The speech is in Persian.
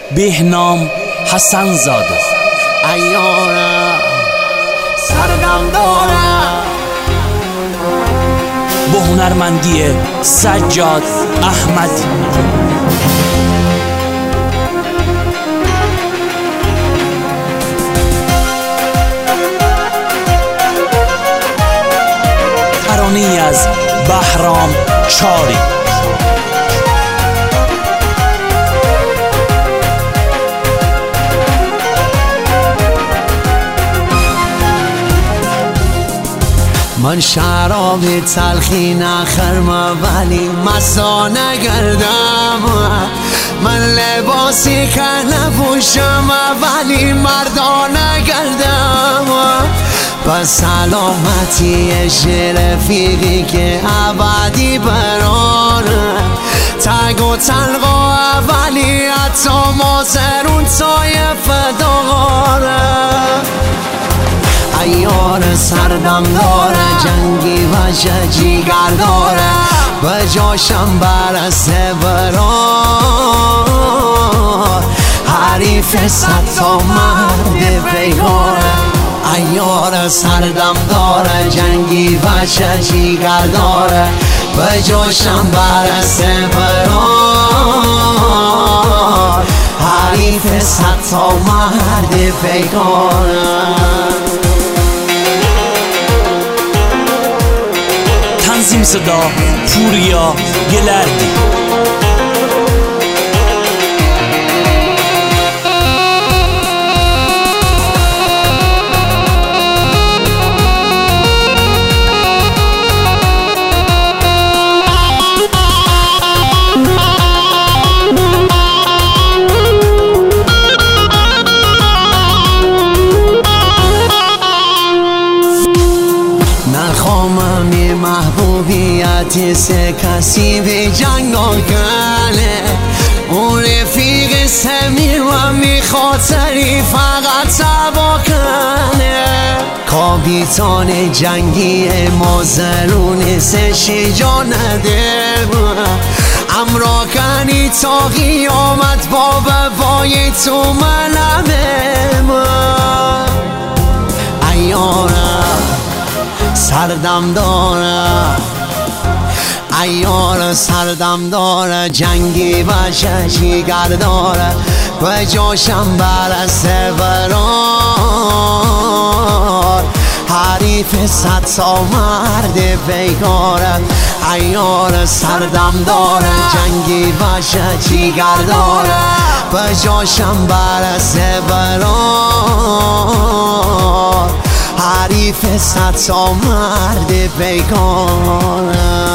بهنام حسن زاده. ایارم سردم دارم با هنرمندی سجاد احمدی. ترانه‌ای از بهرام چاری. من شراب تلخی نخرم ولی مزا نگردم، من لباسی که نپوشم ولی مردا نگردم. پس سلامتی رفیقی که ابدی برانه، تگ و تلقا ولی حتی مازرون طایفه داره. ایار سردم داره جنگی و جیگر داره، به جاشم برسه برار حریف صد تا مرد پیگاره. ایار سردم داره جنگی و جیگر داره، به جاشم برسه برار حریف صد تا مرد پیگاره. تنظیم صدا پوریا گلردی. نخواهم محبوبیت سه کسی به جنگ آگله، اون رفیق سمیر و میخاطری فقط تبا کنه. کابیتان جنگی مازرون سشی جا نده، امراکنی تا قیامت با بای تو منمه. ایارم سردم داره، ایار سردم داره جنگی و جیگر داره، به جاشم برسه برار حریف صد تا مرد پیگاره. ایار سردم داره جنگی و جیگر داره، به جاشم برسه برار حریف صد تا مرد پیگاره.